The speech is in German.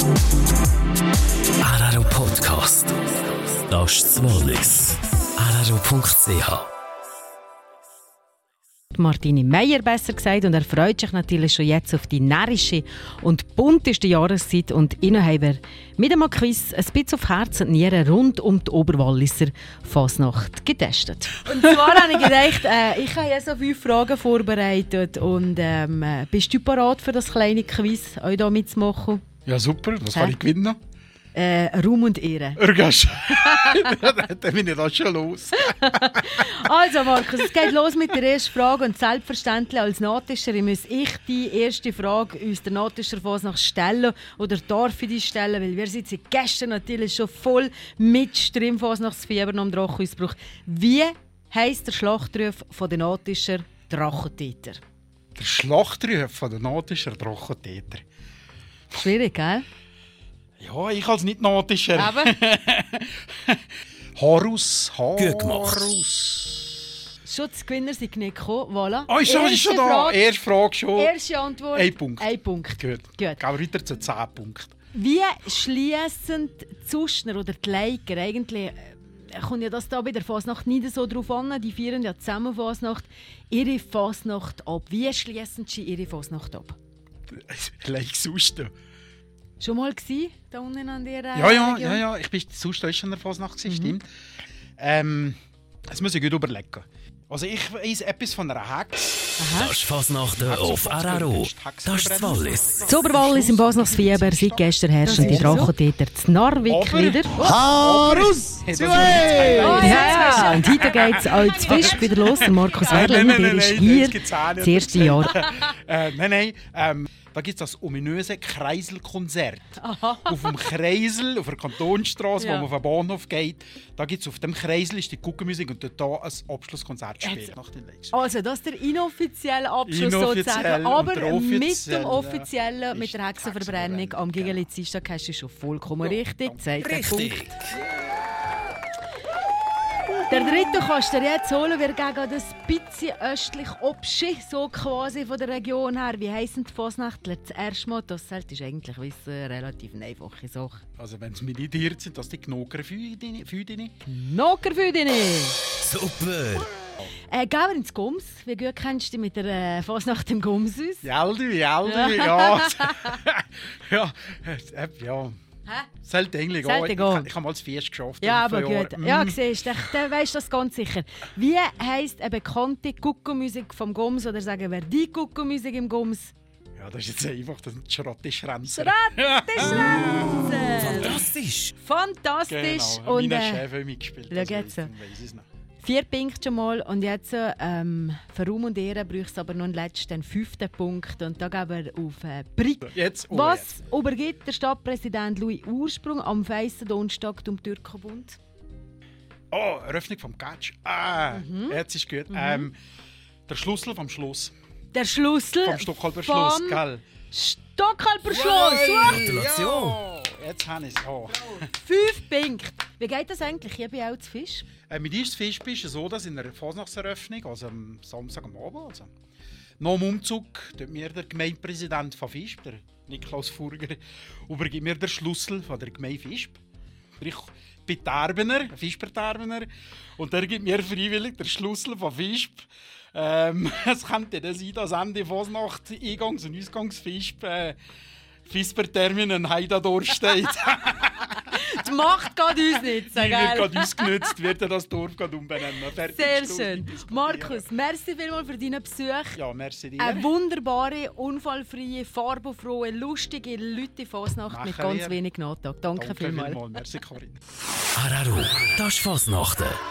Araro Podcast. Das ist das Wallis. Araro.ch. Martini Meier besser gesagt, und er freut sich natürlich schon jetzt auf die närrische und bunteste Jahreszeit, und ihnen haben wir mit einem Quiz ein bisschen auf Herz und Nieren rund um die Oberwalliser Fasnacht getestet. Und zwar habe ich gedacht, ich habe ja so 5 Fragen vorbereitet, und bist du bereit für das kleine Quiz, euch hier mitzumachen? Ja, super. Was kann ich gewinnen? Ruhm und Ehre. Dann bin ich da schon los. Also Markus, es geht los mit der ersten Frage, und selbstverständlich als Natischer muss ich die erste Frage aus der Natischer Fasnacht stellen, oder darf ich die stellen, weil wir sind seit gestern natürlich schon voll mit Fasnachtsfieber am Drachenausbruch. Wie heisst der Schlachtruf von den Natischer Drachentäter? Der Schlachtruf von den Natischer Drachentäter. Schwierig, gell? Ja, ich als Nicht-Natischer. Aber Harus. Gut gemacht. Schutzgewinner sind nicht gekommen. Voilà. Oh, ist schon da. Erste Frage schon. Erste Antwort. 1 Punkt. 1 Punkt. Gut. Gehen wir weiter zu 10 Punkten. Wie schliessen die Zustner oder die Leiker eigentlich, kommt ja das da bei der Fasnacht nicht so drauf an, die feiern ja zusammen Fasnacht, ihre Fasnacht ab. Wie schliessen sie ihre Fasnacht ab? Like sonst. Schon mal gsi da unten an der Ja. Ich bin sonst schon in der Fasnacht, stimmt. Das muss ich gut überlegen. Also ich weiss etwas von einer Hex. Das ist Fasnachten auf Araro. Das ist das Wallis. Das Oberwallis im Fasnachtsfieber, seit gestern herrschen die Drachentäter zu Narvik wieder. Harus! Ja, und heute geht es auch zu Fisch wieder los. Der Markus Werlin, der ist hier das erste Jahr. Nein. Da gibt es das ominöse Kreiselkonzert. Auf dem Kreisel, auf der Kantonsstraße, wo man auf den Bahnhof geht, da gibt's auf dem Kreisel ist die Guckenmusik und dort da ein Abschlusskonzert spielen. Also das ist der inoffizielle Abschluss sozusagen. Aber mit dem offiziellen, mit der Hexenverbrennung am Gigeli-Dienstag hast du schon vollkommen richtig. Richtig. Der dritte kannst du dir jetzt holen, wir gehen das bisschen östlich Obschi, so quasi von der Region her. Wie heissen die Fasnachtler das erste Mal? Das solltest du eigentlich wissen, relativ eine einfache Sache. Also wenn es militiert sind, das die Gnockerfüdini. Gnockerfüdini! Super! Gehen wir ins Gums. Wie gut kennst du dich mit der Fasnacht im Gums aus? Jaldi, ja. Ja. Sollte eigentlich gehen. Ich habe mal das Fest geschafft. Ja, aber gut. Ja, siehst du, dann weisst du das ganz sicher. Wie heisst eine bekannte Guckenmusik vom Gums? Oder sagen wir die Guckenmusik im Gums? Ja, das ist jetzt einfach das Schrattischränzer. Fantastisch! Genau, und meine Chef hat mitgespielt. Schau jetzt. 4 Punkte schon mal, und jetzt für Ruhm und Ehre brauchst du aber noch einen letzten 5. Punkt, und da gehen wir auf Brick. Was übergibt der Stadtpräsident Louis Ursprung am feisten Donnerstag zum Türkenbund? Oh, Eröffnung vom Catch. Jetzt ist gut. Der Schlüssel vom Schloss. Der Schlüssel vom Stockhalber Schloss, gell? Stockhalber Schloss! Gratulation! Ja, jetzt habe ich es. 5 Punkte. Wie geht das eigentlich? Ich bin auch zu Fisch. Mit uns Fisch ist es so, dass in der Fasnachtseröffnung, also am Samstag am Abend, also nach dem Umzug, tut mir der Gemeindepräsident von Visp, der Niklaus Furger, übergibt mir den Schlüssel von der Gemeinde Visp. Ich bin Terbener, Visper-Terbener, und der gibt mir freiwillig den Schlüssel von Visp. Es könnte dann sein, dass Ende Fasnacht Eingangs- und Ausgangsvisp Visper-Terminen Heidador steht. Die Macht geht uns nicht, die wird gerade ausgenutzt, wird das Dorf gerade umbenennen. Sehr schön. Markus, merci vielmals für deinen Besuch. Ja, merci dir. Eine wunderbare, unfallfreie, farbenfrohe, lustige Leute Fasnacht mit ganz wenig Nachtag. Danke vielmals. Merci, Karin. Araro, das ist Fasnachten.